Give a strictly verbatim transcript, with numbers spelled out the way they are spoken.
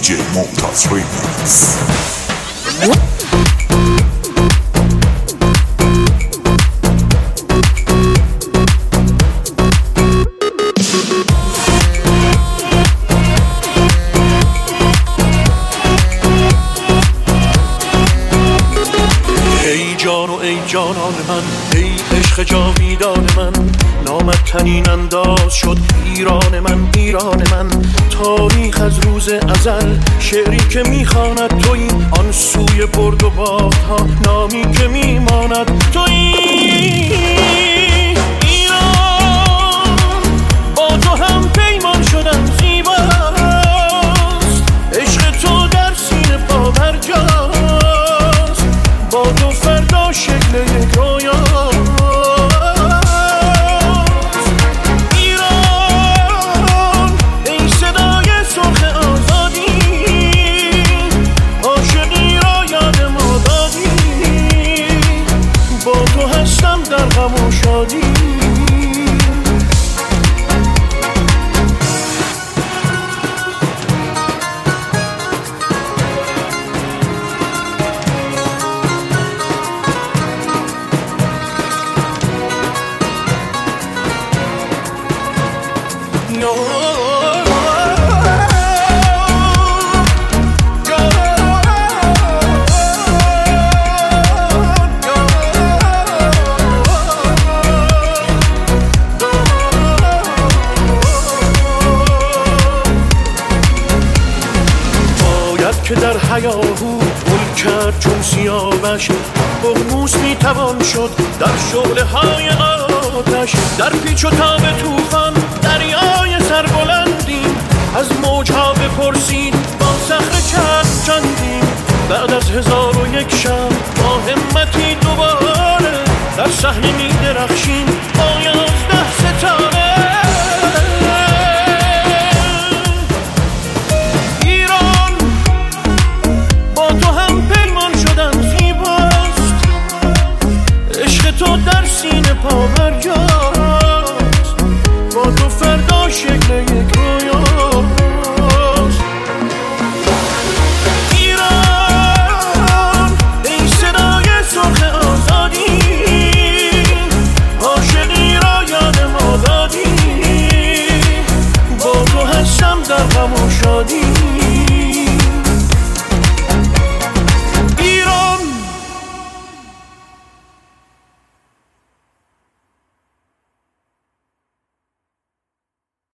جی ممتاز ریمیکس. ای جان و ای جانان من، ای عشق جاویدان من، نامت تنین انداز شد ایران من، ایران من. تاریخ از روز ازل شعری که میخواند تویی، آن سوی برد و باخت ها نامی که میماند تویی. ایران با تو هم پیمان شدم زیباست، عشق تو در سینه پا برجاست، با تو فردا شکل یک رویاست. ایران ای صدای سرخ آزادی، عاشقی را یاد ما دادی، با تو هستم در غم و شادی. که در هیاهو گل کرد چون سیاوش، بغنوس میتوان شد در شعله های آتش. در پیچ و تاب طوفان دریای سربلندیم، از موجها بپرسید با صخره چند چندیم. بعد از هزار و یک شب با همتی دوباره در صحنه میدرخشیم.